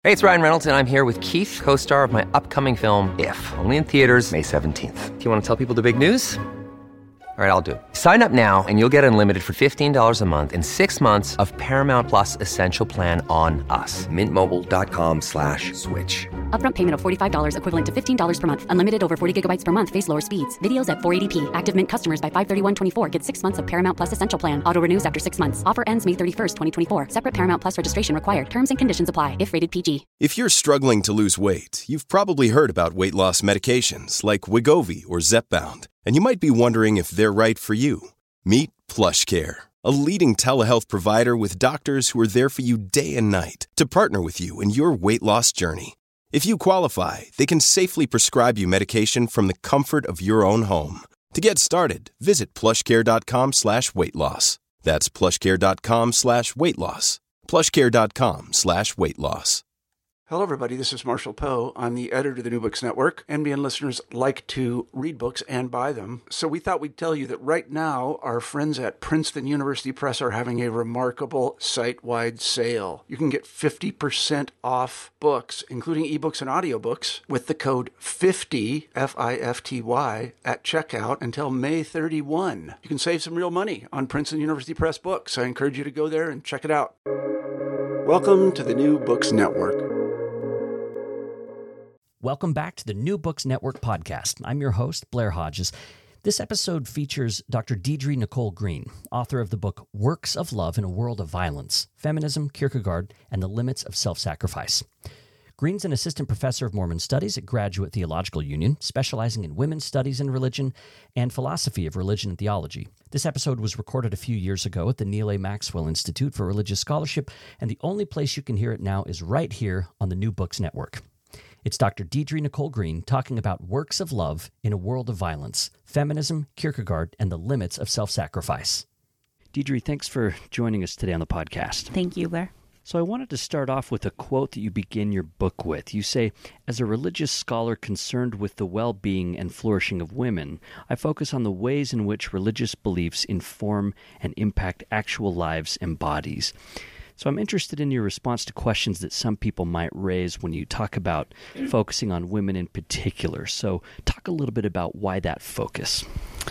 Hey, it's Ryan Reynolds, and I'm here with Keith, co-star of my upcoming film, If, only in theaters May 17th. Do you want to tell people the big news? All right, I'll do it. Sign up now and you'll get unlimited for $15 a month and 6 months of Paramount Plus Essential Plan on us. MintMobile.com/switch. Upfront payment of $45 equivalent to $15 per month. Unlimited over 40 gigabytes per month. Face lower speeds. Videos at 480p. Active Mint customers by 531.24 get 6 months of Paramount Plus Essential Plan. Auto renews after 6 months. Offer ends May 31st, 2024. Separate Paramount Plus registration required. Terms and conditions apply if rated PG. If you're struggling to lose weight, you've probably heard about weight loss medications like Wegovy or Zepbound, and you might be wondering if they're right for you. Meet PlushCare, a leading telehealth provider with doctors who are there for you day and night to partner with you in your weight loss journey. If you qualify, they can safely prescribe you medication from the comfort of your own home. To get started, visit plushcare.com/weightloss. That's plushcare.com/weightloss. plushcare.com/weightloss. Hello, everybody. This is Marshall Poe. I'm the editor of the New Books Network. NBN listeners like to read books and buy them. So we thought we'd tell you that right now, our friends at Princeton University Press are having a remarkable site-wide sale. You can get 50% off books, including ebooks and audiobooks, with the code 50, F-I-F-T-Y, at checkout until May 31. You can save some real money on Princeton University Press books. I encourage you to go there and check it out. Welcome to the New Books Network. Welcome back to the New Books Network podcast. I'm your host, Blair Hodges. This episode features Dr. Deirdre Nicole Green, author of the book Works of Love in a World of Violence, Feminism, Kierkegaard, and the Limits of Self-Sacrifice. Green's an assistant professor of Mormon studies at Graduate Theological Union, specializing in women's studies in religion and philosophy of religion and theology. This episode was recorded a few years ago at the Neal A. Maxwell Institute for Religious Scholarship, and the only place you can hear it now is right here on the New Books Network. It's Dr. Deirdre Nicole Green talking about works of love in a world of violence, feminism, Kierkegaard, and the limits of self-sacrifice. Deirdre, thanks for joining us today on the podcast. Thank you, Blair. So I wanted to start off with a quote that you begin your book with. You say, as a religious scholar concerned with the well-being and flourishing of women, I focus on the ways in which religious beliefs inform and impact actual lives and bodies. So I'm interested in your response to questions that some people might raise when you talk about focusing on women in particular. So talk a little bit about why that focus.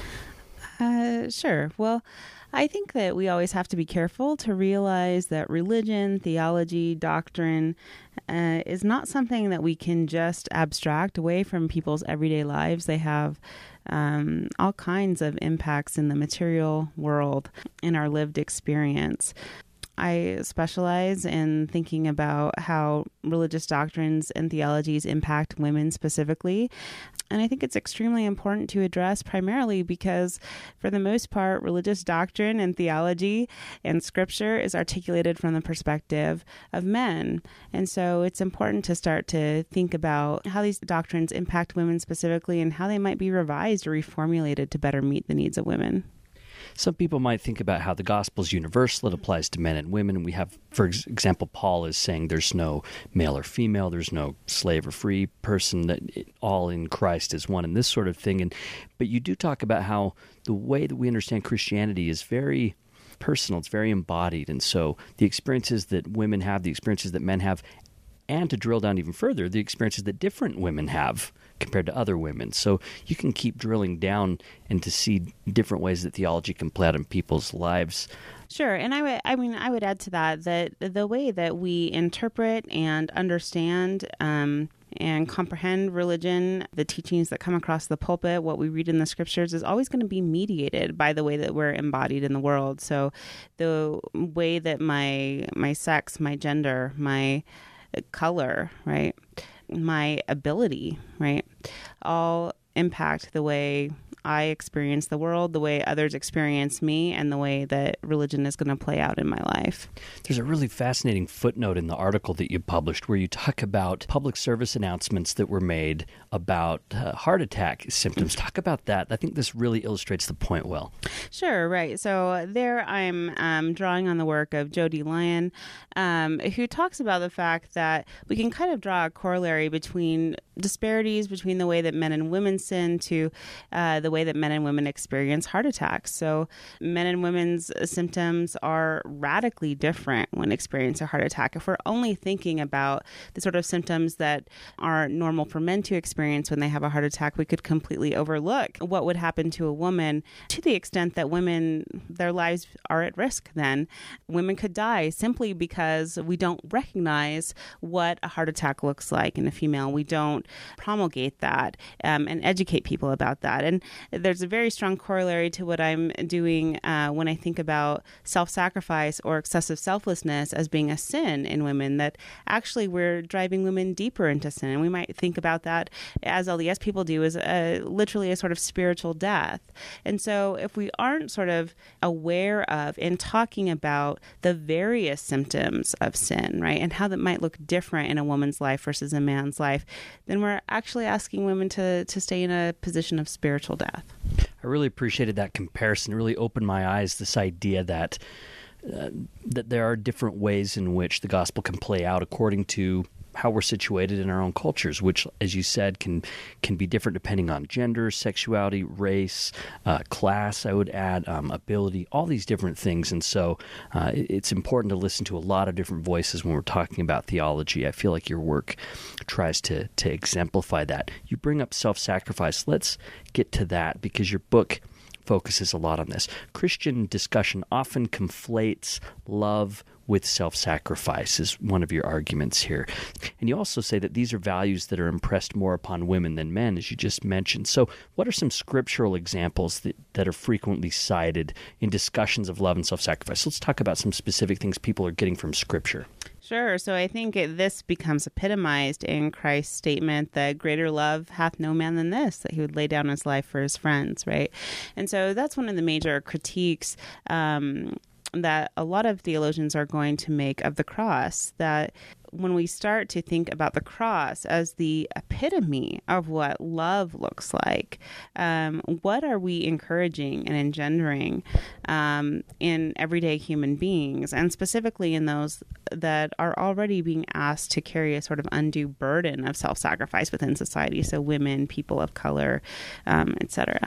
Sure. Well, I think that we always have to be careful to realize that religion, theology, doctrine is not something that we can just abstract away from people's everyday lives. They have all kinds of impacts in the material world, in our lived experience. I specialize in thinking about how religious doctrines and theologies impact women specifically. And I think it's extremely important to address primarily because, for the most part, religious doctrine and theology and scripture is articulated from the perspective of men. And so it's important to start to think about how these doctrines impact women specifically and how they might be revised or reformulated to better meet the needs of women. Some people might think about how the gospel is universal. It applies to men and women. And we have, for example, Paul is saying there's no male or female, there's no slave or free person, that all in Christ is one, and this sort of thing. But you do talk about how the way that we understand Christianity is very personal. It's very embodied. And so the experiences that women have, the experiences that men have, and to drill down even further, the experiences that different women have compared to other women. So you can keep drilling down and to see different ways that theology can play out in people's lives. Sure. And I would add to that the way that we interpret and understand and comprehend religion, the teachings that come across the pulpit, what we read in the scriptures is always going to be mediated by the way that we're embodied in the world. So the way that my sex, my gender, my color, right, my ability, right, all impact the way I experience the world, the way others experience me, and the way that religion is going to play out in my life. There's a really fascinating footnote in the article that you published where you talk about public service announcements that were made about heart attack symptoms. Talk about that. I think this really illustrates the point well. Sure, right. So there I'm drawing on the work of Jody Lyon, who talks about the fact that we can kind of draw a corollary between disparities between the way that men and women sin to the way that men and women experience heart attacks. So men and women's symptoms are radically different when experiencing a heart attack. If we're only thinking about the sort of symptoms that are normal for men to experience when they have a heart attack, we could completely overlook what would happen to a woman, to the extent that women, their lives are at risk then. Women could die simply because we don't recognize what a heart attack looks like in a female. We don't promulgate that and educate people about that. And there's a very strong corollary to what I'm doing when I think about self-sacrifice or excessive selflessness as being a sin in women, that actually we're driving women deeper into sin. And we might think about that, as LDS people do, as literally a sort of spiritual death. And so if we aren't sort of aware of and talking about the various symptoms of sin, right, and how that might look different in a woman's life versus a man's life, then we're actually asking women to stay in a position of spiritual death. I really appreciated that comparison. It really opened my eyes, this idea that there are different ways in which the gospel can play out according to how we're situated in our own cultures, which, as you said, can be different depending on gender, sexuality, race, class, I would add, ability, all these different things. And so it's important to listen to a lot of different voices when we're talking about theology. I feel like your work tries to exemplify that. You bring up self-sacrifice. Let's get to that, because your book focuses a lot on this. Christian discussion often conflates love with self-sacrifice is one of your arguments here. And you also say that these are values that are impressed more upon women than men, as you just mentioned. So what are some scriptural examples that are frequently cited in discussions of love and self-sacrifice? Let's talk about some specific things people are getting from Scripture. Sure. So I think this becomes epitomized in Christ's statement that greater love hath no man than this, that he would lay down his life for his friends, right? And so that's one of the major critiques that a lot of theologians are going to make of the cross, that when we start to think about the cross as the epitome of what love looks like, what are we encouraging and engendering in everyday human beings, and specifically in those that are already being asked to carry a sort of undue burden of self-sacrifice within society, so women, people of color, etc.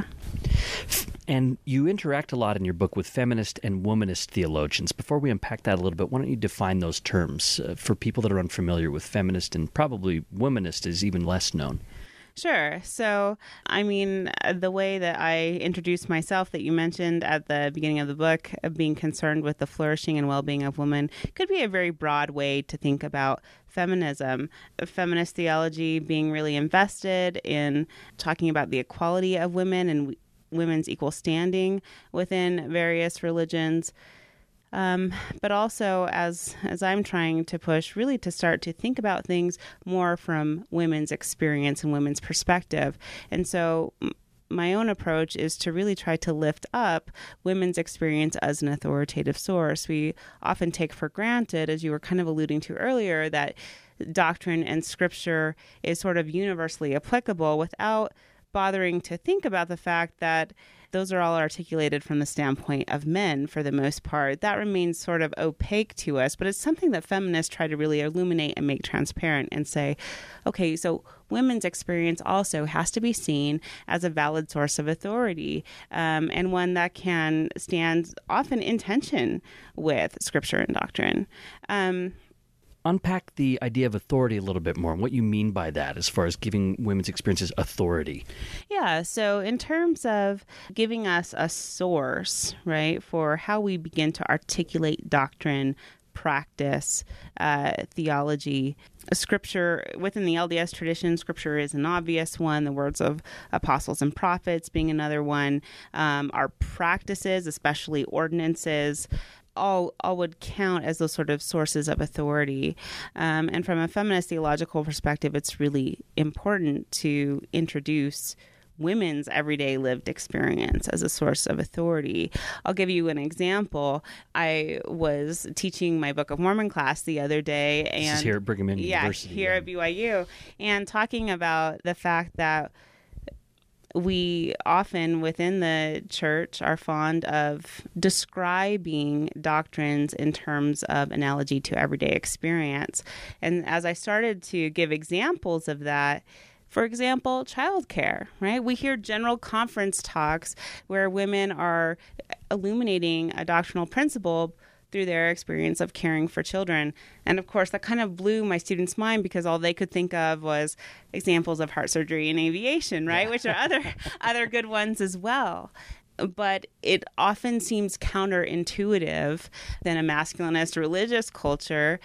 And you interact a lot in your book with feminist and womanist theologians. Before we unpack that a little bit, why don't you define those terms for people that are unfamiliar with feminist, and probably womanist is even less known? Sure. So, I mean, the way that I introduced myself that you mentioned at the beginning of the book, being concerned with the flourishing and well-being of women, could be a very broad way to think about feminism. Feminist theology being really invested in talking about the equality of women and women's equal standing within various religions. But also, as I'm trying to push, really to start to think about things more from women's experience and women's perspective. And so my own approach is to really try to lift up women's experience as an authoritative source. We often take for granted, as you were kind of alluding to earlier, that doctrine and scripture is sort of universally applicable without bothering to think about the fact that those are all articulated from the standpoint of men for the most part. That remains sort of opaque to us, but it's something that feminists try to really illuminate and make transparent and say, okay, so women's experience also has to be seen as a valid source of authority, and one that can stand often in tension with scripture and doctrine. Unpack the idea of authority a little bit more and what you mean by that as far as giving women's experiences authority. Yeah, so in terms of giving us a source, right, for how we begin to articulate doctrine, practice, theology, scripture, within the LDS tradition, scripture is an obvious one, the words of apostles and prophets being another one. Our practices, especially ordinances, all would count as those sort of sources of authority. And from a feminist theological perspective, it's really important to introduce women's everyday lived experience as a source of authority. I'll give you an example. I was teaching my Book of Mormon class the other day. And this is here at Brigham Young University. Yeah, here at BYU. And talking about the fact that we often within the church are fond of describing doctrines in terms of analogy to everyday experience. And as I started to give examples of that, For example, childcare, right? We hear general conference talks where women are illuminating a doctrinal principle through their experience of caring for children. And of course, that kind of blew my students' mind because all they could think of was examples of heart surgery and aviation, right? Yeah. Which are other good ones as well. But it often seems counterintuitive than a masculinist religious culture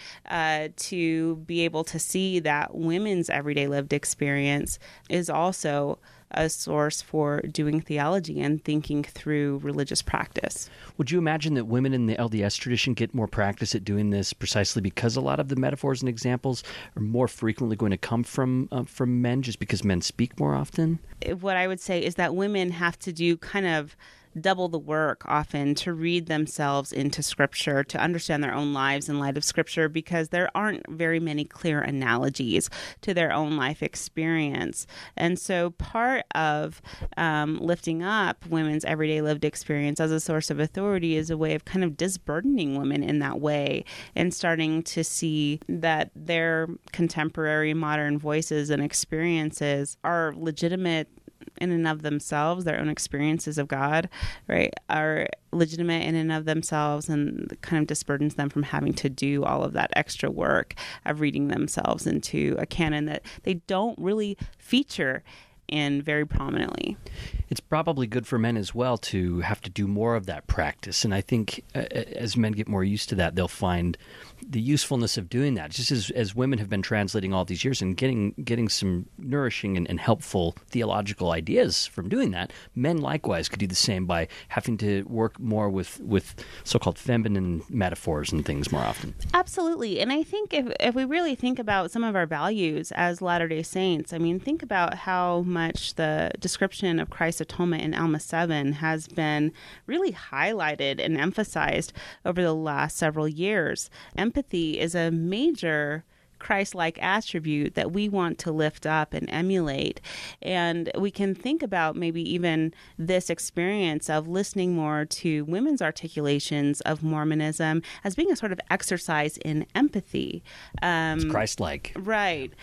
to be able to see that women's everyday lived experience is also a source for doing theology and thinking through religious practice. Would you imagine that women in the LDS tradition get more practice at doing this precisely because a lot of the metaphors and examples are more frequently going to come from men, just because men speak more often? What I would say is that women have to do kind of double the work often to read themselves into Scripture, to understand their own lives in light of Scripture, because there aren't very many clear analogies to their own life experience. And so part of lifting up women's everyday lived experience as a source of authority is a way of kind of disburdening women in that way and starting to see that their contemporary modern voices and experiences are legitimate in and of themselves. Their own experiences of God, right, are legitimate in and of themselves, and kind of disburdens them from having to do all of that extra work of reading themselves into a canon that they don't really feature in very prominently. It's probably good for men as well to have to do more of that practice. And I think as men get more used to that, they'll find the usefulness of doing that. Just as women have been translating all these years and getting some nourishing and helpful theological ideas from doing that, men likewise could do the same by having to work more with so-called feminine metaphors and things more often. Absolutely. And I think if we really think about some of our values as Latter-day Saints, I mean, think about how much the description of Christ's atonement in Alma 7 has been really highlighted and emphasized over the last several years. Empathy is a major Christ-like attribute that we want to lift up and emulate. And we can think about maybe even this experience of listening more to women's articulations of Mormonism as being a sort of exercise in empathy. It's Christ-like. Right.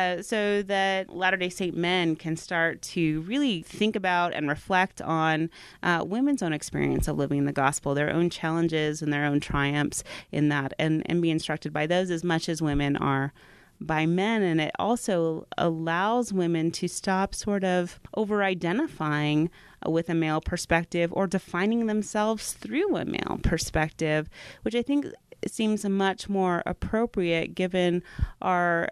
So that Latter-day Saint men can start to really think about and reflect on women's own experience of living the gospel, their own challenges and their own triumphs in that, and be instructed by those as much as women are by men. And it also allows women to stop sort of over-identifying with a male perspective or defining themselves through a male perspective, which I think seems much more appropriate given our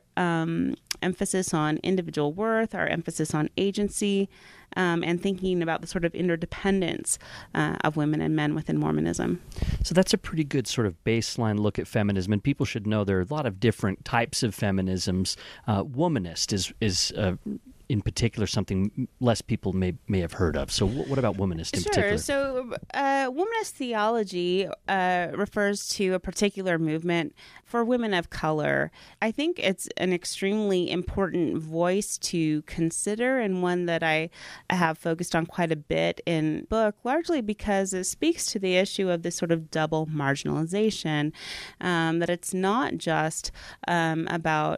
emphasis on individual worth, our emphasis on agency, and thinking about the sort of interdependence of women and men within Mormonism. So that's a pretty good sort of baseline look at feminism, and people should know there are a lot of different types of feminisms. Womanist is in particular something less people may have heard of. So what about womanist in particular? So womanist theology refers to a particular movement for women of color. I think it's an extremely important voice to consider, and one that I have focused on quite a bit in the book, largely because it speaks to the issue of this sort of double marginalization, that it's not just about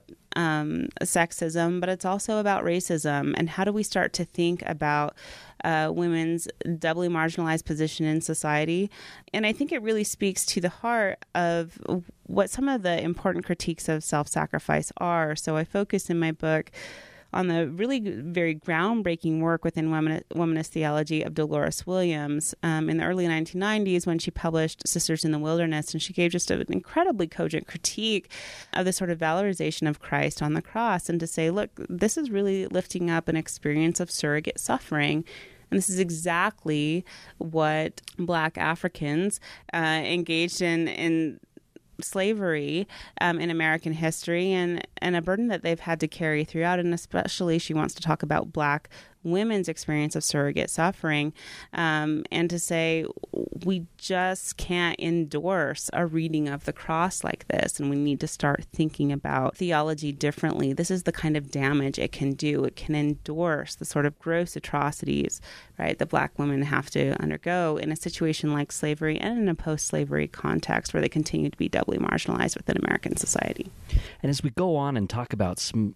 sexism, but it's also about racism. And how do we start to think about women's doubly marginalized position in society? And I think it really speaks to the heart of what some of the important critiques of self-sacrifice are. So I focus in my book on the really very groundbreaking work within womanist theology of Dolores Williams in the early 1990s when she published Sisters in the Wilderness, and she gave just an incredibly cogent critique of the sort of valorization of Christ on the cross, and to say, look, this is really lifting up an experience of surrogate suffering. And this is exactly what Black Africans engaged in slavery in American history, and a burden that they've had to carry throughout. And especially she wants to talk about Black women's experience of surrogate suffering, and to say we just can't endorse a reading of the cross like this, and we need to start thinking about theology differently. This is the kind of damage it can do. It can endorse the sort of gross atrocities, right, that Black women have to undergo in a situation like slavery and in a post-slavery context where they continue to be doubly marginalized within American society. And as we go on and talk about some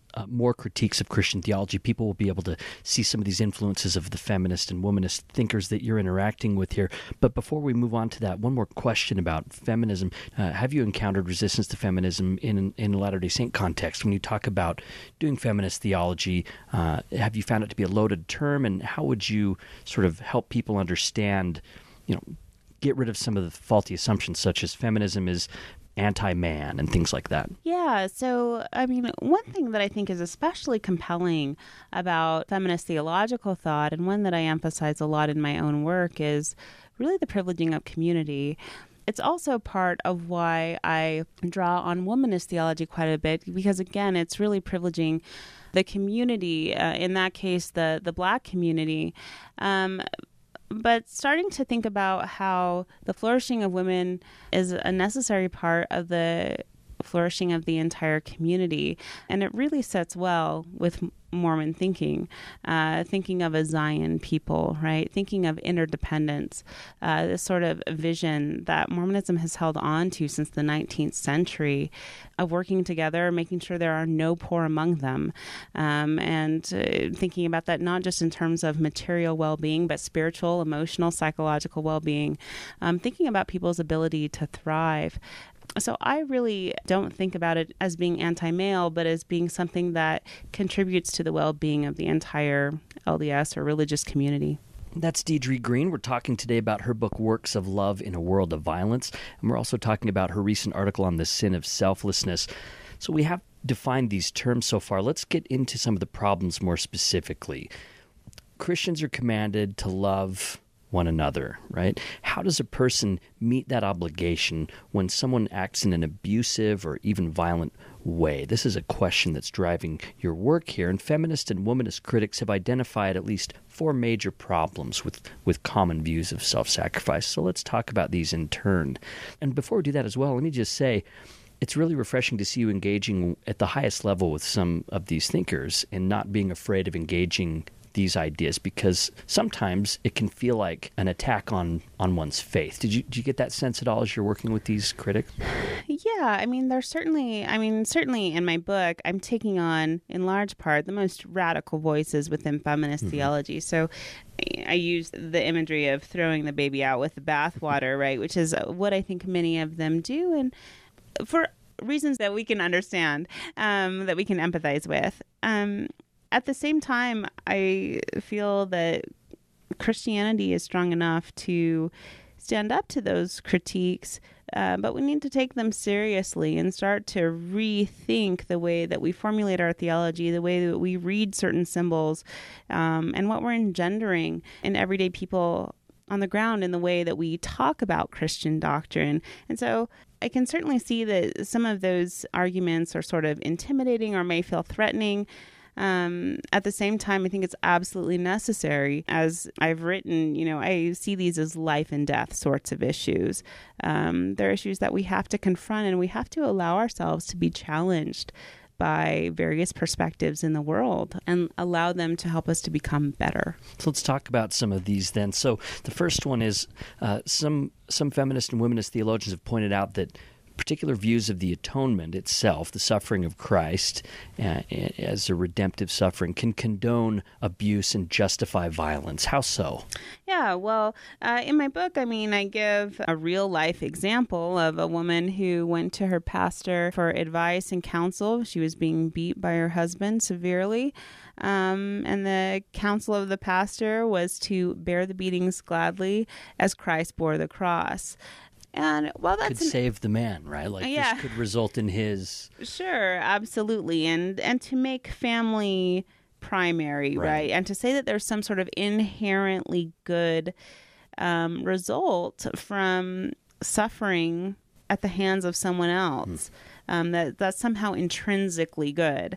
more critiques of Christian theology, people will be able to see some of these influences of the feminist and womanist thinkers that you're interacting with here. But before we move on to that, one more question about feminism. Have you encountered resistance to feminism in a Latter-day Saint context? When you talk about doing feminist theology, have you found it to be a loaded term? And how would you sort of help people understand, get rid of some of the faulty assumptions such as feminism is anti-man and things like that? Yeah, so, one thing that I think is especially compelling about feminist theological thought, and one that I emphasize a lot in my own work, is really the privileging of community. It's also part of why I draw on womanist theology quite a bit, because, again, it's really privileging the community, in that case, the Black community. But starting to think about how the flourishing of women is a necessary part of the flourishing of the entire community. And it really sets well with Mormon thinking of a Zion people, right? Thinking of interdependence, this sort of vision that Mormonism has held on to since the 19th century of working together, making sure there are no poor among them, and thinking about that not just in terms of material well-being, but spiritual, emotional, psychological well-being, thinking about people's ability to thrive. So I really don't think about it as being anti-male, but as being something that contributes to the well-being of the entire LDS or religious community. That's Deidre Green. We're talking today about her book, Works of Love in a World of Violence. And we're also talking about her recent article on the sin of selflessness. So we have defined these terms so far. Let's get into some of the problems more specifically. Christians are commanded to love one another, right? How does a person meet that obligation when someone acts in an abusive or even violent way? This is a question that's driving your work here, and feminist and womanist critics have identified at least 4 major problems with common views of self-sacrifice. So let's talk about these in turn. And before we do that as well, let me just say, it's really refreshing to see you engaging at the highest level with some of these thinkers and not being afraid of engaging these ideas, because sometimes it can feel like an attack on one's faith. Did you get that sense at all as you're working with these critics? Yeah, there's certainly in my book, I'm taking on, in large part, the most radical voices within feminist theology. So I use the imagery of throwing the baby out with the bathwater, right, which is what I think many of them do, and for reasons that we can understand, that we can empathize with. At the same time, I feel that Christianity is strong enough to stand up to those critiques, but we need to take them seriously and start to rethink the way that we formulate our theology, the way that we read certain symbols, and what we're engendering in everyday people on the ground in the way that we talk about Christian doctrine. And so I can certainly see that some of those arguments are sort of intimidating or may feel threatening. At the same time, I think it's absolutely necessary. As I've written, I see these as life and death sorts of issues. They're issues that we have to confront, and we have to allow ourselves to be challenged by various perspectives in the world and allow them to help us to become better. So let's talk about some of these then. So the first one is some feminist and womanist theologians have pointed out that particular views of the atonement itself, the suffering of Christ as a redemptive suffering, can condone abuse and justify violence. How so? Yeah, well, in my book, I give a real-life example of a woman who went to her pastor for advice and counsel. She was being beat by her husband severely, and the counsel of the pastor was to bear the beatings gladly as Christ bore the cross. And while that could save the man, right? Like this could result in his... Sure, absolutely. And to make family primary, right? And to say that there's some sort of inherently good result from suffering at the hands of someone else, that's somehow intrinsically good.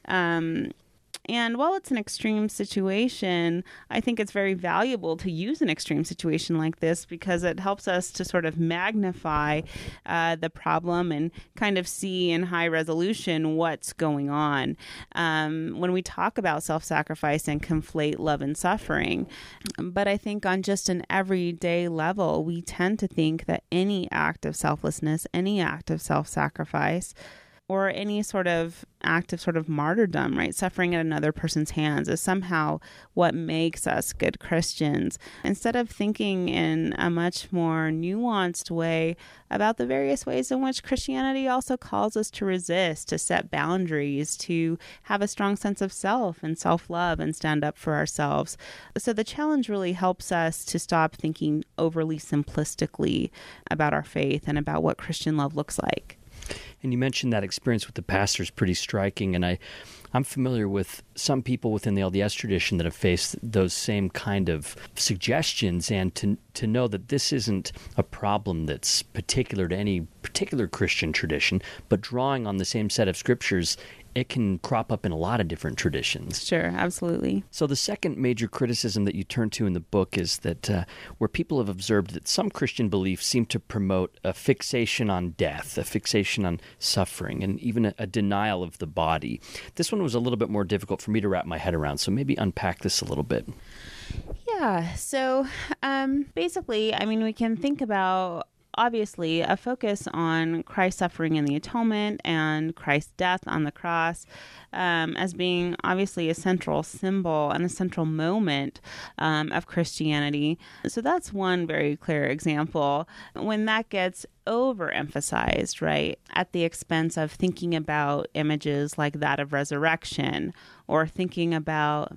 And while it's an extreme situation, I think it's very valuable to use an extreme situation like this because it helps us to sort of magnify the problem and kind of see in high resolution what's going on. When we talk about self-sacrifice and conflate love and suffering, but I think on just an everyday level, we tend to think that any act of selflessness, any act of self-sacrifice or any sort of act of sort of martyrdom, right? Suffering at another person's hands is somehow what makes us good Christians. Instead of thinking in a much more nuanced way about the various ways in which Christianity also calls us to resist, to set boundaries, to have a strong sense of self and self-love and stand up for ourselves. So the challenge really helps us to stop thinking overly simplistically about our faith and about what Christian love looks like. And you mentioned that experience with the pastor is pretty striking, and I'm familiar with some people within the LDS tradition that have faced those same kind of suggestions, and to know that this isn't a problem that's particular to any particular Christian tradition, but drawing on the same set of scriptures, it can crop up in a lot of different traditions. Sure, absolutely. So the second major criticism that you turn to in the book is that where people have observed that some Christian beliefs seem to promote a fixation on death, a fixation on suffering, and even a denial of the body. This one was a little bit more difficult for me to wrap my head around, so maybe unpack this a little bit. Yeah, so basically, I mean, we can think about obviously a focus on Christ's suffering in the atonement and Christ's death on the cross as being obviously a central symbol and a central moment of Christianity. So that's one very clear example. When that gets overemphasized, right, at the expense of thinking about images like that of resurrection, or thinking about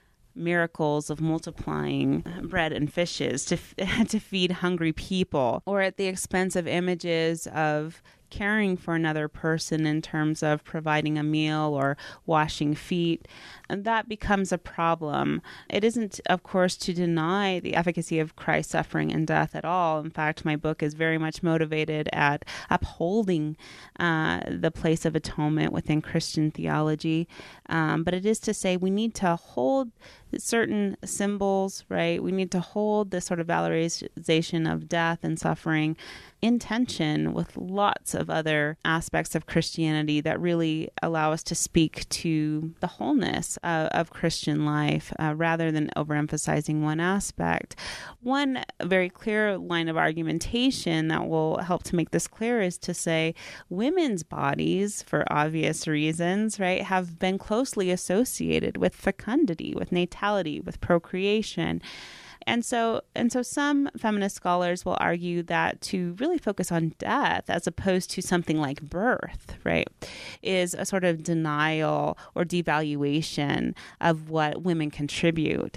miracles of multiplying bread and fishes to feed hungry people, or at the expense of images of caring for another person in terms of providing a meal or washing feet, and that becomes a problem. It isn't, of course, to deny the efficacy of Christ's suffering and death at all. In fact, my book is very much motivated at upholding the place of atonement within Christian theology. But it is to say we need to hold certain symbols, right? We need to hold this sort of valorization of death and suffering in tension with lots of other aspects of Christianity that really allow us to speak to the wholeness of Christian life rather than overemphasizing one aspect. One very clear line of argumentation that will help to make this clear is to say women's bodies, for obvious reasons, right, have been closely associated with fecundity, with natality, with procreation. And so some feminist scholars will argue that to really focus on death as opposed to something like birth, right, is a sort of denial or devaluation of what women contribute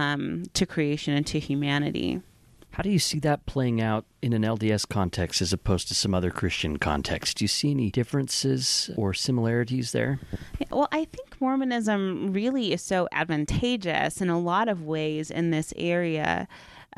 to creation and to humanity. How do you see that playing out in an LDS context as opposed to some other Christian context? Do you see any differences or similarities there? Well, I think Mormonism really is so advantageous in a lot of ways in this area.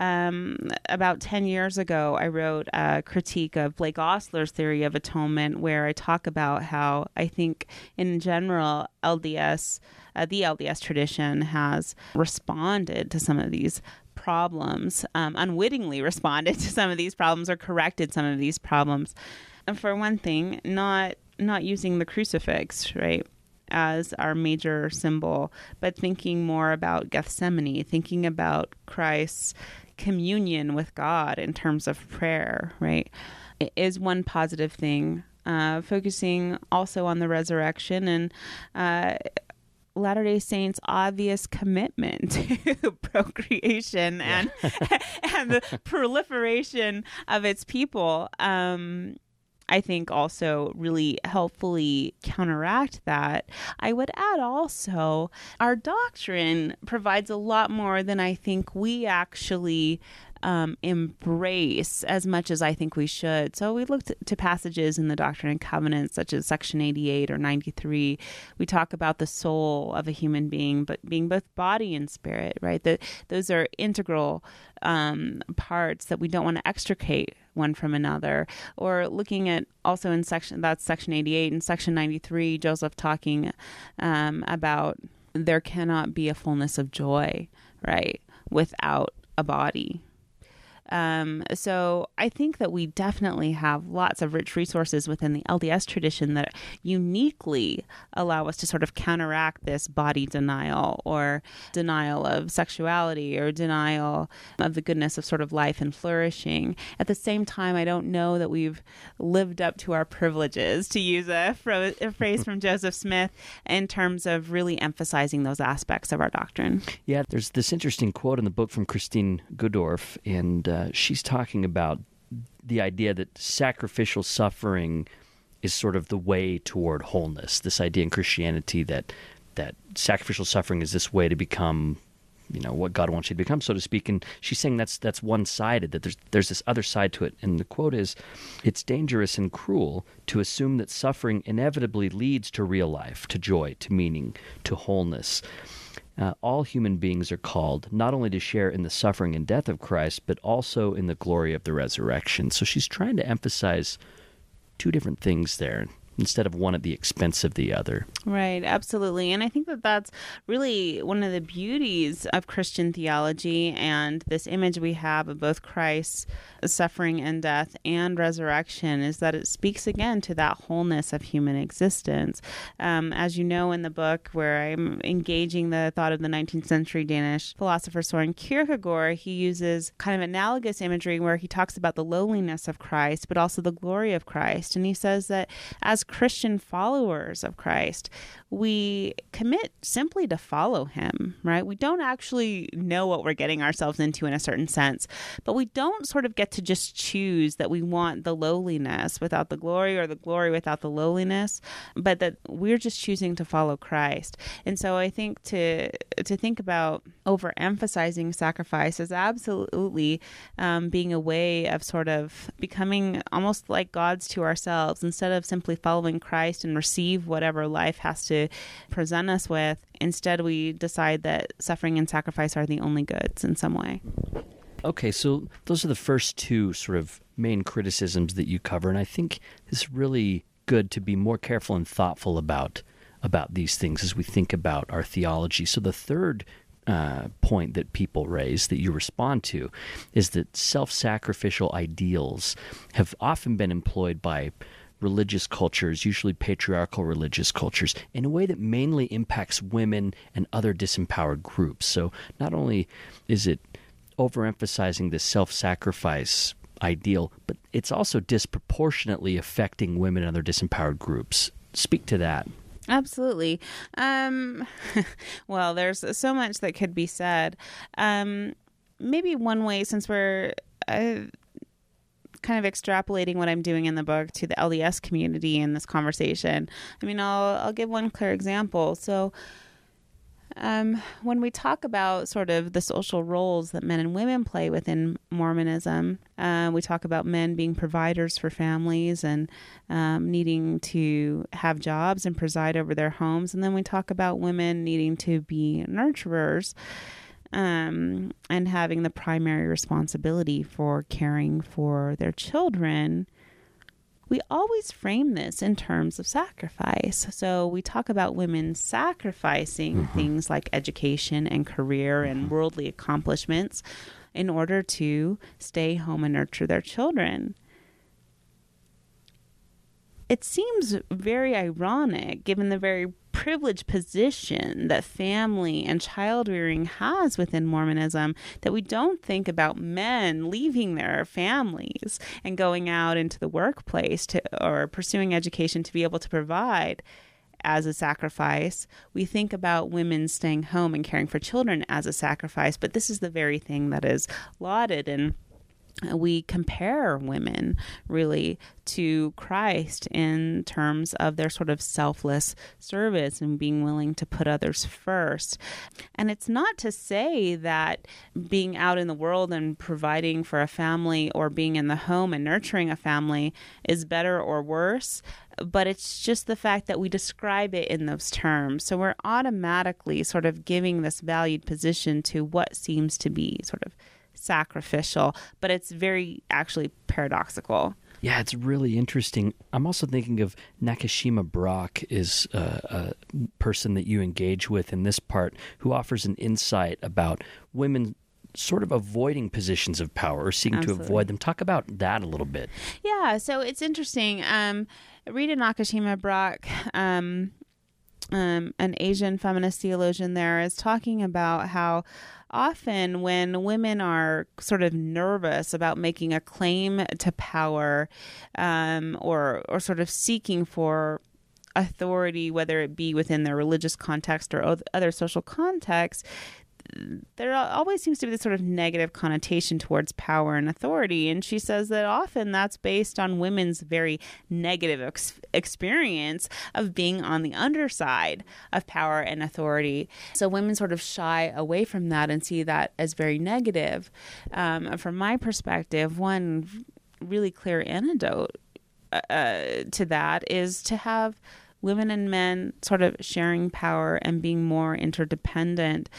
About 10 years ago, I wrote a critique of Blake Ostler's theory of atonement, where I talk about how I think in general the LDS tradition has responded to some of these problems, unwittingly responded to some of these problems or corrected some of these problems. And for one thing, not using the crucifix, right, as our major symbol, but thinking more about Gethsemane, thinking about Christ's communion with God in terms of prayer, right, it is one positive thing. Focusing also on the resurrection and Latter-day Saints' obvious commitment to procreation and the proliferation of its people, I think also really helpfully counteract that. I would add also, our doctrine provides a lot more than I think we actually embrace as much as I think we should. So we looked to passages in the Doctrine and Covenants, such as section 88 or 93. We talk about the soul of a human being, but being both body and spirit, right? Those are integral parts that we don't want to extricate one from another. Or looking at also in section 88 and section 93, Joseph talking about there cannot be a fullness of joy, right, without a body. So I think that we definitely have lots of rich resources within the LDS tradition that uniquely allow us to sort of counteract this body denial or denial of sexuality or denial of the goodness of sort of life and flourishing. At the same time, I don't know that we've lived up to our privileges, to use a phrase from Joseph Smith, in terms of really emphasizing those aspects of our doctrine. Yeah, there's this interesting quote in the book from Christine Goodorf, and she's talking about the idea that sacrificial suffering is sort of the way toward wholeness. This idea in Christianity that sacrificial suffering is this way to become, what God wants you to become, so to speak. And she's saying that's one-sided, that there's this other side to it. And the quote is, "It's dangerous and cruel to assume that suffering inevitably leads to real life, to joy, to meaning, to wholeness. All human beings are called not only to share in the suffering and death of Christ, but also in the glory of the resurrection." So she's trying to emphasize two different things there, instead of one at the expense of the other. Right, absolutely. And I think that that's really one of the beauties of Christian theology and this image we have of both Christ's suffering and death and resurrection, is that it speaks again to that wholeness of human existence. As you know, in the book where I'm engaging the thought of the 19th century Danish philosopher Søren Kierkegaard, he uses kind of analogous imagery where he talks about the lowliness of Christ, but also the glory of Christ. And he says that as Christian followers of Christ, we commit simply to follow him, right? We don't actually know what we're getting ourselves into in a certain sense, but we don't sort of get to just choose that we want the lowliness without the glory or the glory without the lowliness, but that we're just choosing to follow Christ. And so I think to think about overemphasizing sacrifice is absolutely being a way of sort of becoming almost like gods to ourselves. Instead of simply following Christ and receive whatever life has to present us with, instead we decide that suffering and sacrifice are the only goods in some way. Okay, so those are the first two sort of main criticisms that you cover, and I think it's really good to be more careful and thoughtful about these things as we think about our theology. So the third point that people raise, that you respond to, is that self-sacrificial ideals have often been employed by religious cultures, usually patriarchal religious cultures, in a way that mainly impacts women and other disempowered groups. So not only is it overemphasizing the self-sacrifice ideal, but it's also disproportionately affecting women and other disempowered groups. Speak to that. Absolutely. Well, there's so much that could be said. Maybe one way, since we're kind of extrapolating what I'm doing in the book to the LDS community in this conversation, I'll give one clear example. So when we talk about sort of the social roles that men and women play within Mormonism, we talk about men being providers for families and needing to have jobs and preside over their homes. And then we talk about women needing to be nurturers and having the primary responsibility for caring for their children. We always frame this in terms of sacrifice. So we talk about women sacrificing things like education and career and worldly accomplishments in order to stay home and nurture their children. It seems very ironic, given the very privileged position that family and child rearing has within Mormonism, that we don't think about men leaving their families and going out into the workplace or pursuing education to be able to provide as a sacrifice. We think about women staying home and caring for children as a sacrifice, but this is the very thing that is lauded, and we compare women really to Christ in terms of their sort of selfless service and being willing to put others first. And it's not to say that being out in the world and providing for a family or being in the home and nurturing a family is better or worse, but it's just the fact that we describe it in those terms. So we're automatically sort of giving this valued position to what seems to be sort of sacrificial, but it's very actually paradoxical. Yeah, it's really interesting. I'm also thinking of Nakashima Brock is a person that you engage with in this part who offers an insight about women sort of avoiding positions of power or seeking to avoid them. Talk about that a little bit. Yeah, so it's interesting. Rita Nakashima Brock, an Asian feminist theologian there, is talking about how often when women are sort of nervous about making a claim to power, or sort of seeking for authority, whether it be within their religious context or other social contexts, there always seems to be this sort of negative connotation towards power and authority. And she says that often that's based on women's very negative experience of being on the underside of power and authority. So women sort of shy away from that and see that as very negative. From my perspective, one really clear antidote to that is to have women and men sort of sharing power and being more interdependent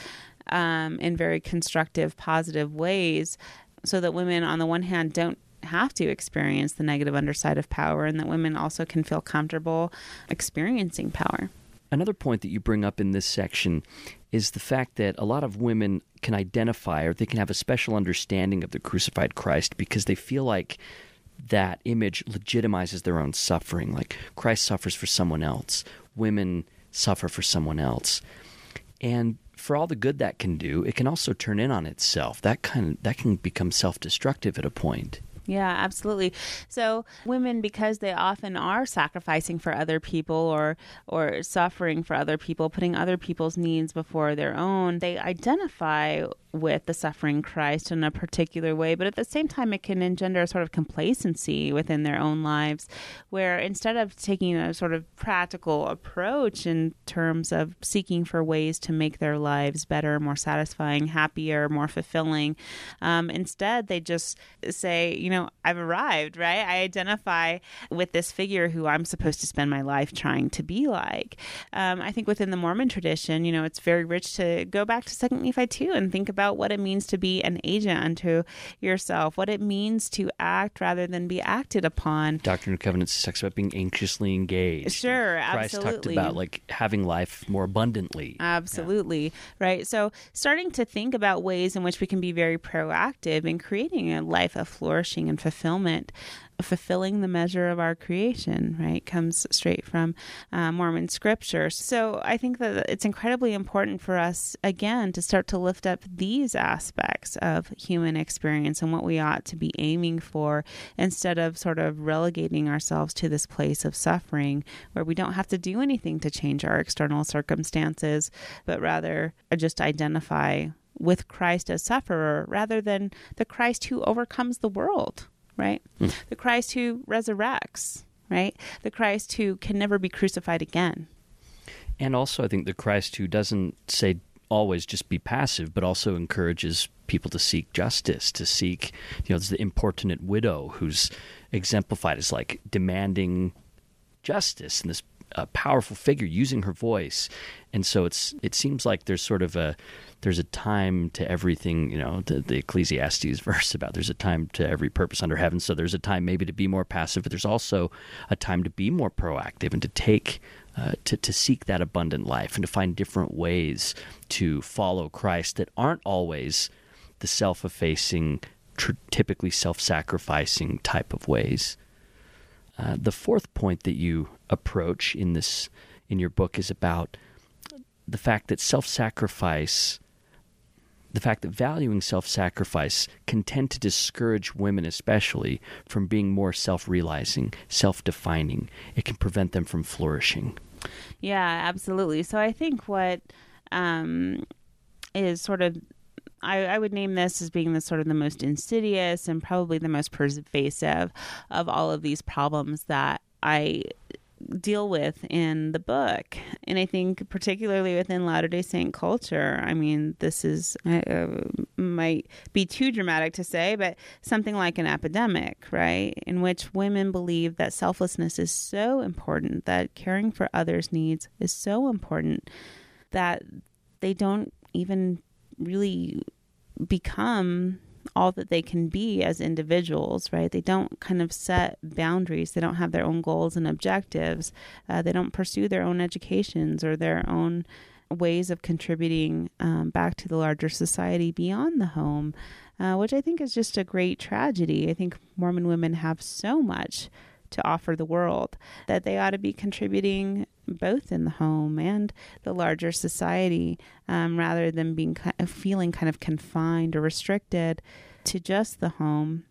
in very constructive, positive ways, so that women, on the one hand, don't have to experience the negative underside of power, and that women also can feel comfortable experiencing power. Another point that you bring up in this section is the fact that a lot of women can identify, or they can have a special understanding of the crucified Christ because they feel like that image legitimizes their own suffering. Like Christ suffers for someone else, women suffer for someone else. And for all the good that can do, it can also turn in on itself. That can become self-destructive at a point. Yeah, absolutely. So women, because they often are sacrificing for other people or suffering for other people, putting other people's needs before their own, they identify with the suffering Christ in a particular way, but at the same time it can engender a sort of complacency within their own lives, where instead of taking a sort of practical approach in terms of seeking for ways to make their lives better, more satisfying, happier, more fulfilling, instead they just say, I've arrived, right? I identify with this figure who I'm supposed to spend my life trying to be like. I think within the Mormon tradition, it's very rich to go back to 2 Nephi 2 and think about what it means to be an agent unto yourself, what it means to act rather than be acted upon. Doctrine and Covenants talks about being anxiously engaged. Sure, Christ absolutely. talked about having life more abundantly. Absolutely, yeah. Right? So starting to think about ways in which we can be very proactive in creating a life of flourishing and fulfillment, fulfilling the measure of our creation, right, comes straight from Mormon scripture. So I think that it's incredibly important for us, again, to start to lift up these aspects of human experience and what we ought to be aiming for, instead of sort of relegating ourselves to this place of suffering where we don't have to do anything to change our external circumstances, but rather just identify with Christ as sufferer rather than the Christ who overcomes the world. Right? The Christ who resurrects, right? The Christ who can never be crucified again. And also, I think the Christ who doesn't say always just be passive, but also encourages people to seek justice, to seek, it's the importunate widow who's exemplified as demanding justice, and this powerful figure using her voice. And so it seems like there's sort of there's a time to everything, the Ecclesiastes verse about there's a time to every purpose under heaven. So there's a time maybe to be more passive, but there's also a time to be more proactive and to take, to seek that abundant life and to find different ways to follow Christ that aren't always the self-effacing, typically self-sacrificing type of ways. The fourth point that you approach in your book is about the fact that valuing self-sacrifice can tend to discourage women especially from being more self-realizing, self-defining. It can prevent them from flourishing. Yeah, absolutely. So I think what is sort of, I would name this as being the sort of the most insidious and probably the most pervasive of all of these problems that I deal with in the book. And I think particularly within Latter-day Saint culture, this is, might be too dramatic to say, but something like an epidemic, right? In which women believe that selflessness is so important, that caring for others' needs is so important, that they don't even really become all that they can be as individuals, right? They don't kind of set boundaries. They don't have their own goals and objectives. They don't pursue their own educations or their own ways of contributing back to the larger society beyond the home, which I think is just a great tragedy. I think Mormon women have so much to offer the world that they ought to be contributing both in the home and the larger society, rather than feeling kind of confined or restricted to just the home.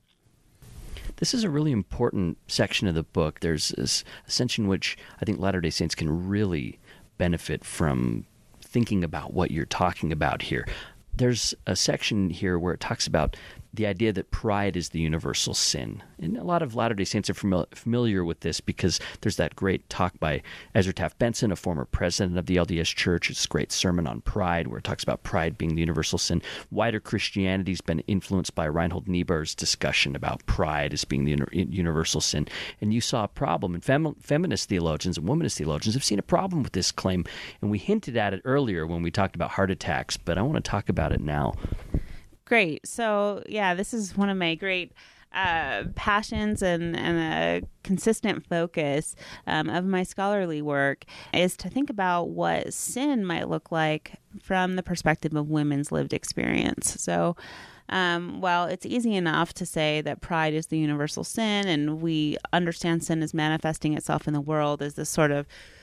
This is a really important section of the book. There's a section which I think Latter-day Saints can really benefit from thinking about what you're talking about here. There's a section here where it talks about the idea that pride is the universal sin. And a lot of Latter-day Saints are familiar with this because there's that great talk by Ezra Taft Benson, a former president of the LDS Church. It's a great sermon on pride where it talks about pride being the universal sin. Wider Christianity's been influenced by Reinhold Niebuhr's discussion about pride as being the universal sin. And you saw a problem, and feminist theologians and womanist theologians have seen a problem with this claim. And we hinted at it earlier when we talked about heart attacks, but I want to talk about it now. Great. So, yeah, this is one of my great passions and a consistent focus of my scholarly work is to think about what sin might look like from the perspective of women's lived experience. So, while it's easy enough to say that pride is the universal sin, and we understand sin as manifesting itself in the world as this sort of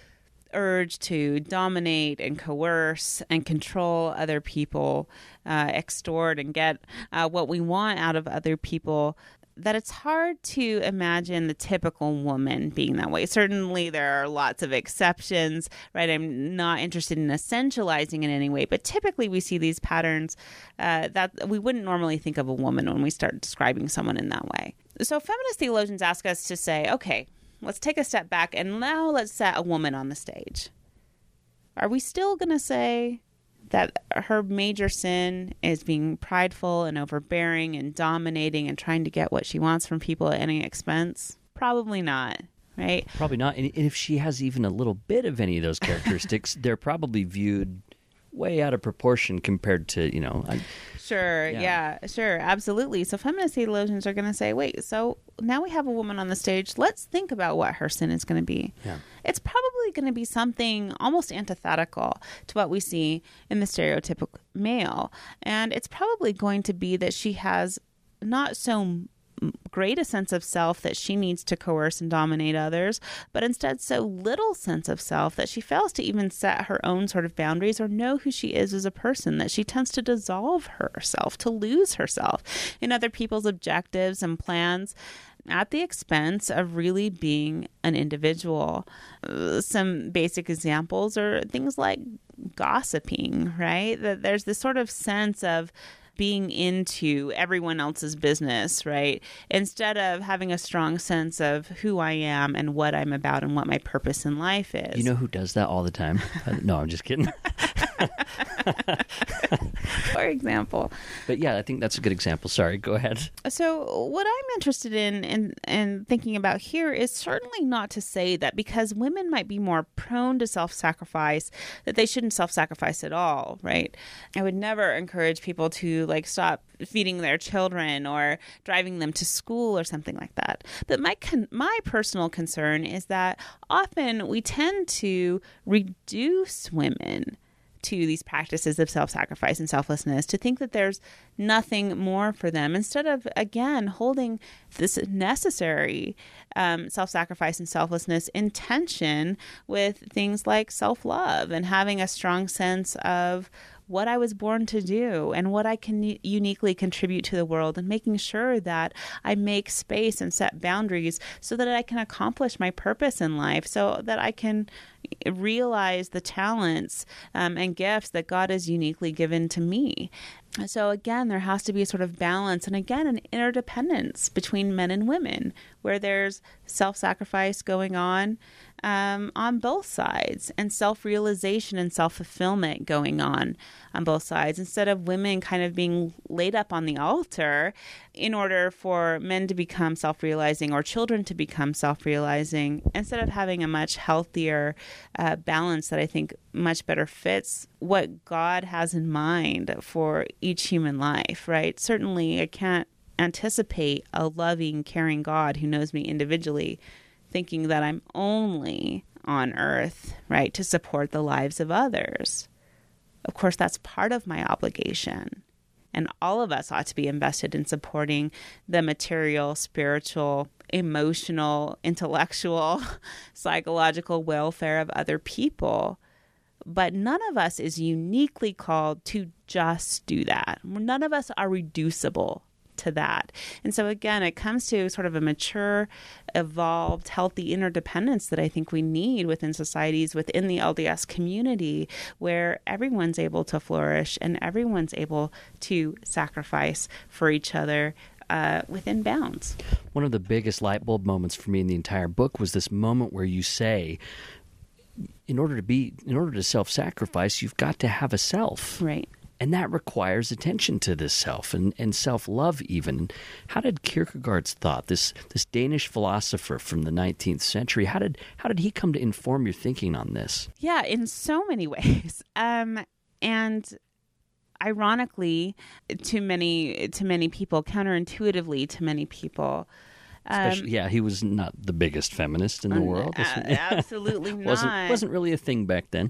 urge to dominate and coerce and control other people, extort and get what we want out of other people, that it's hard to imagine the typical woman being that way. Certainly there are lots of exceptions, right? I'm not interested in essentializing in any way, but typically we see these patterns that we wouldn't normally think of a woman when we start describing someone in that way. So feminist theologians ask us to say, okay, let's take a step back and now let's set a woman on the stage. Are we still going to say that her major sin is being prideful and overbearing and dominating and trying to get what she wants from people at any expense? Probably not, right? Probably not. And if she has even a little bit of any of those characteristics, they're probably viewed way out of proportion compared to, Sure. Yeah, sure. Absolutely. So feminist theologians are going to say, wait, so now we have a woman on the stage. Let's think about what her sin is going to be. Yeah. It's probably going to be something almost antithetical to what we see in the stereotypical male. And it's probably going to be that she has not so great a sense of self that she needs to coerce and dominate others, but instead so little sense of self that she fails to even set her own sort of boundaries or know who she is as a person, that she tends to dissolve herself, to lose herself in other people's objectives and plans at the expense of really being an individual. Some basic examples are things like gossiping, right? That there's this sort of sense of being into everyone else's business, right? Instead of having a strong sense of who I am and what I'm about and what my purpose in life is. You know who does that all the time? No, I'm just kidding. For example. But yeah, I think that's a good example. Sorry, go ahead. So what I'm interested in thinking about here is certainly not to say that because women might be more prone to self-sacrifice, that they shouldn't self-sacrifice at all, right? I would never encourage people to stop feeding their children or driving them to school or something like that. But my personal concern is that often we tend to reduce women to these practices of self-sacrifice and selflessness, to think that there's nothing more for them, instead of, again, holding this necessary self-sacrifice and selflessness in tension with things like self-love and having a strong sense of what I was born to do and what I can uniquely contribute to the world, and making sure that I make space and set boundaries so that I can accomplish my purpose in life, so that I can realize the talents and gifts that God has uniquely given to me. So again, there has to be a sort of balance and again, an interdependence between men and women where there's self-sacrifice going on both sides, and self-realization and self-fulfillment going on both sides, instead of women kind of being laid up on the altar in order for men to become self-realizing or children to become self-realizing, instead of having a much healthier balance that I think much better fits what God has in mind for each human life, right? Certainly, I can't anticipate a loving, caring God who knows me individually thinking that I'm only on earth, right, to support the lives of others. of course, that's part of my obligation. And all of us ought to be invested in supporting the material, spiritual, emotional, intellectual, psychological welfare of other people. But none of us is uniquely called to just do that. None of us are reducible to that. And so again, it comes to sort of a mature, evolved, healthy interdependence that I think we need within societies, within the LDS community, where everyone's able to flourish and everyone's able to sacrifice for each other within bounds. One of the biggest light bulb moments for me in the entire book was this moment where you say, in order to self-sacrifice, you've got to have a self. Right. And that requires attention to this self and self-love even. How did Kierkegaard's thought, this Danish philosopher from the 19th century, how did he come to inform your thinking on this? Yeah, in so many ways. And ironically, to many people, counterintuitively to many people, he was not the biggest feminist in the world. Absolutely not. Wasn't really a thing back then.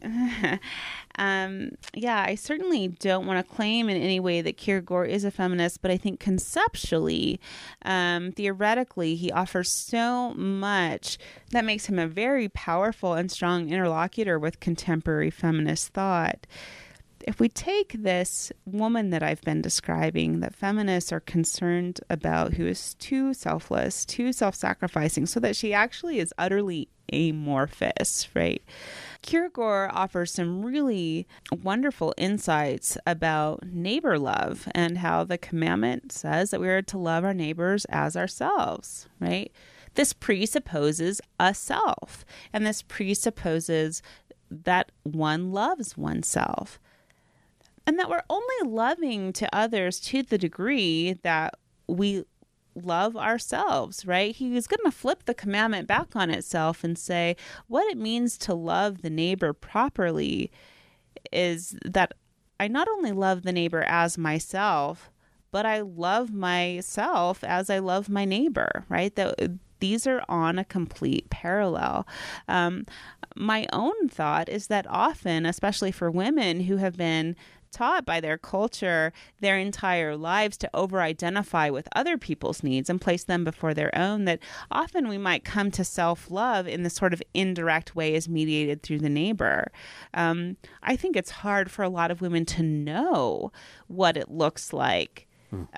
I certainly don't want to claim in any way that Kierkegaard is a feminist, but I think conceptually, theoretically, he offers so much that makes him a very powerful and strong interlocutor with contemporary feminist thought. If we take this woman that I've been describing, that feminists are concerned about, who is too selfless, too self-sacrificing, so that she actually is utterly amorphous, right? Kierkegaard offers some really wonderful insights about neighbor love and how the commandment says that we are to love our neighbors as ourselves, right? This presupposes a self, and this presupposes that one loves oneself. And that we're only loving to others to the degree that we love ourselves, right? He's going to flip the commandment back on itself and say what it means to love the neighbor properly is that I not only love the neighbor as myself, but I love myself as I love my neighbor, right? These are on a complete parallel. My own thought is that often, especially for women who have been taught by their culture their entire lives to over-identify with other people's needs and place them before their own, that often we might come to self-love in this sort of indirect way as mediated through the neighbor. I think it's hard for a lot of women to know what it looks like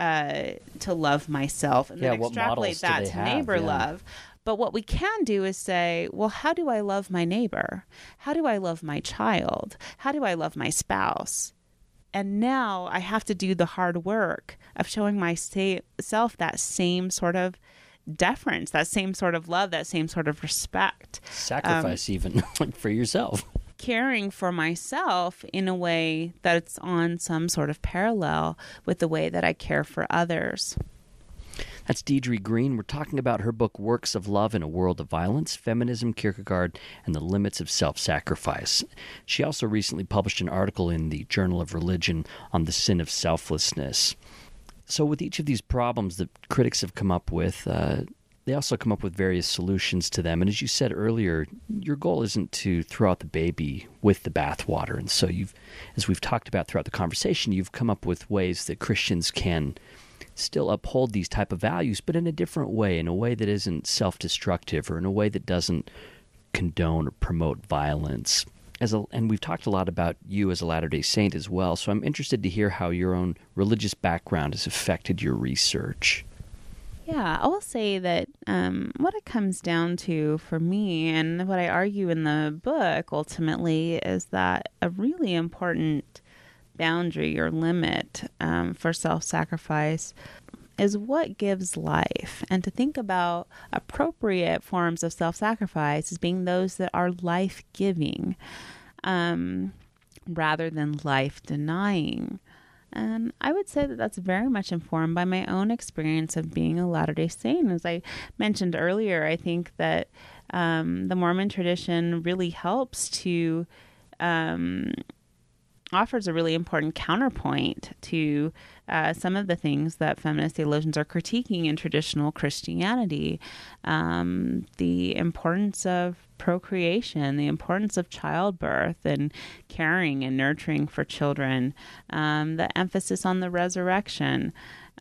to love myself and then extrapolate that to neighbor love. But what we can do is say, well, how do I love my neighbor? How do I love my child? How do I love my spouse? And now I have to do the hard work of showing myself that same sort of deference, that same sort of love, that same sort of respect. Sacrifice even for yourself. Caring for myself in a way that it's on some sort of parallel with the way that I care for others. That's Deidre Green. We're talking about her book, Works of Love in a World of Violence, Feminism, Kierkegaard, and the Limits of Self-Sacrifice. She also recently published an article in the Journal of Religion on the sin of selflessness. So with each of these problems that critics have come up with, they also come up with various solutions to them. And as you said earlier, your goal isn't to throw out the baby with the bathwater. And so as we've talked about throughout the conversation, you've come up with ways that Christians can still uphold these type of values, but in a different way, in a way that isn't self-destructive or in a way that doesn't condone or promote violence. And we've talked a lot about you as a Latter-day Saint as well, so I'm interested to hear how your own religious background has affected your research. Yeah, I will say that what it comes down to for me, and what I argue in the book ultimately, is that a really important boundary or limit for self-sacrifice is what gives life. And to think about appropriate forms of self-sacrifice as being those that are life-giving rather than life-denying. And I would say that that's very much informed by my own experience of being a Latter-day Saint. As I mentioned earlier, I think that the Mormon tradition really helps to offers a really important counterpoint to some of the things that feminist theologians are critiquing in traditional Christianity. The importance of procreation, the importance of childbirth and caring and nurturing for children, the emphasis on the resurrection.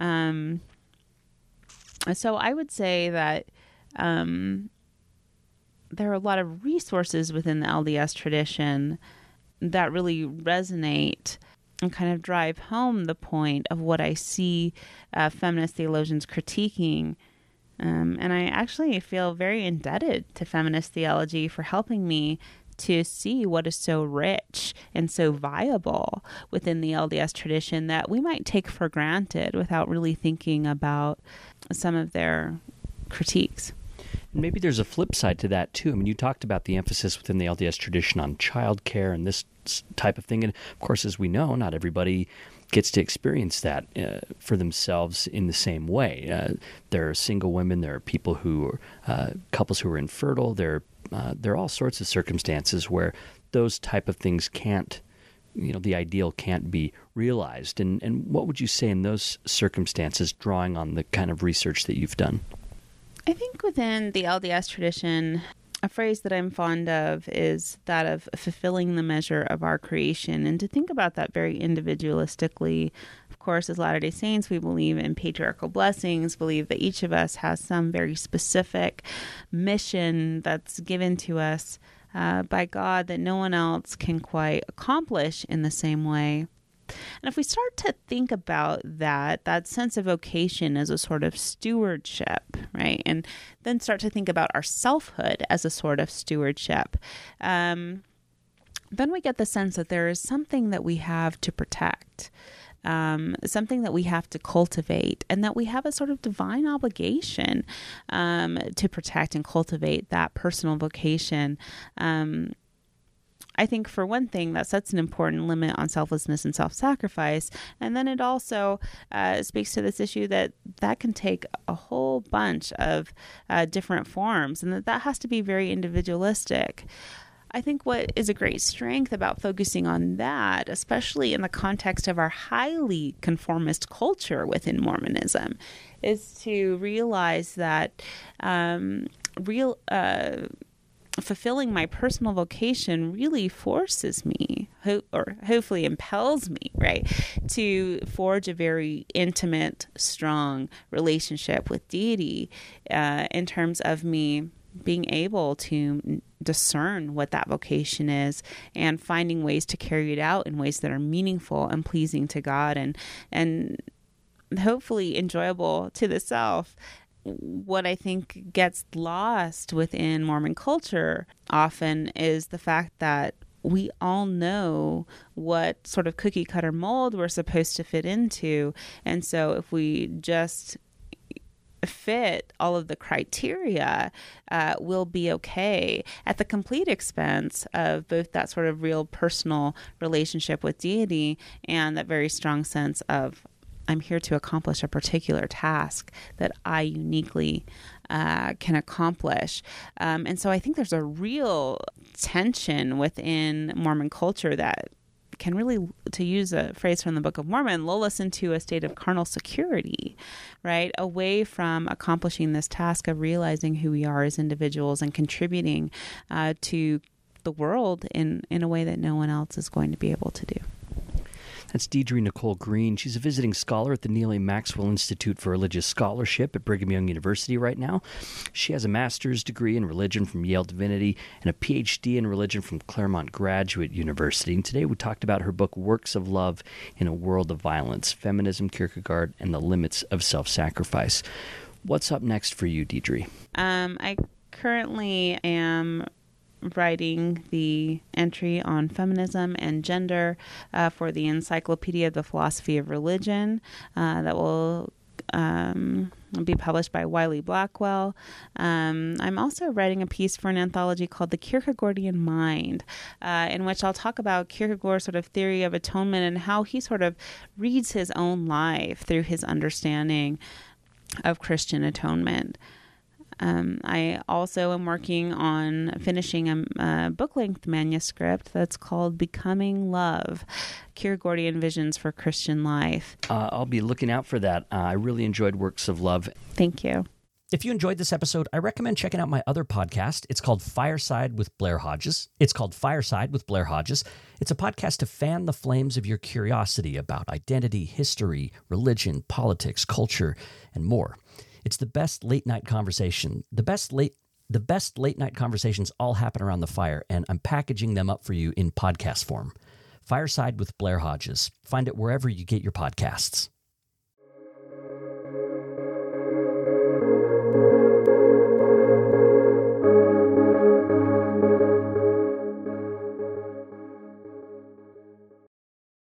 So I would say that there are a lot of resources within the LDS tradition that really resonate and kind of drive home the point of what I see feminist theologians critiquing. And I actually feel very indebted to feminist theology for helping me to see what is so rich and so viable within the LDS tradition that we might take for granted without really thinking about some of their critiques. Maybe there's a flip side to that, too. I mean, you talked about the emphasis within the LDS tradition on childcare and this type of thing. And, of course, as we know, not everybody gets to experience that for themselves in the same way. There are single women. There are people who are couples who are infertile. There are all sorts of circumstances where those type of things can't, the ideal can't be realized. And what would you say in those circumstances, drawing on the kind of research that you've done? I think within the LDS tradition, a phrase that I'm fond of is that of fulfilling the measure of our creation, and to think about that very individualistically. Of course, as Latter-day Saints, we believe in patriarchal blessings, believe that each of us has some very specific mission that's given to us by God that no one else can quite accomplish in the same way. And if we start to think about that sense of vocation as a sort of stewardship, right? And then start to think about our selfhood as a sort of stewardship, then we get the sense that there is something that we have to protect, something that we have to cultivate, and that we have a sort of divine obligation to protect and cultivate that personal vocation. I think, for one thing, that sets an important limit on selflessness and self-sacrifice. And then it also speaks to this issue that can take a whole bunch of different forms, and that has to be very individualistic. I think what is a great strength about focusing on that, especially in the context of our highly conformist culture within Mormonism, is to realize that fulfilling my personal vocation really forces me, or hopefully impels me, right, to forge a very intimate, strong relationship with deity in terms of me being able to discern what that vocation is and finding ways to carry it out in ways that are meaningful and pleasing to God and hopefully enjoyable to the self. What I think gets lost within Mormon culture often is the fact that we all know what sort of cookie cutter mold we're supposed to fit into. And so if we just fit all of the criteria, we'll be okay, at the complete expense of both that sort of real personal relationship with deity and that very strong sense of, I'm here to accomplish a particular task that I uniquely can accomplish. And so I think there's a real tension within Mormon culture that can really, to use a phrase from the Book of Mormon, lull us into a state of carnal security, right? Away from accomplishing this task of realizing who we are as individuals and contributing to the world in a way that no one else is going to be able to do. That's Deidre Nicole Green. She's a visiting scholar at the Neal A. Maxwell Institute for Religious Scholarship at Brigham Young University right now. She has a master's degree in religion from Yale Divinity and a PhD in religion from Claremont Graduate University. And today we talked about her book, Works of Love in a World of Violence, Feminism, Kierkegaard, and the Limits of Self-Sacrifice. What's up next for you, Deidre? I currently am writing the entry on feminism and gender for the Encyclopedia of the Philosophy of Religion that will be published by Wiley Blackwell. I'm also writing a piece for an anthology called The Kierkegaardian Mind, in which I'll talk about Kierkegaard's sort of theory of atonement and how he sort of reads his own life through his understanding of Christian atonement. I also am working on finishing a book-length manuscript that's called Becoming Love, Kierkegaardian Visions for Christian Life. I'll be looking out for that. I really enjoyed Works of Love. Thank you. If you enjoyed this episode, I recommend checking out my other podcast. It's called Fireside with Blair Hodges. It's a podcast to fan the flames of your curiosity about identity, history, religion, politics, culture, and more. It's the best late-night conversation. The best late-night conversations all happen around the fire, and I'm packaging them up for you in podcast form. Fireside with Blair Hodges. Find it wherever you get your podcasts.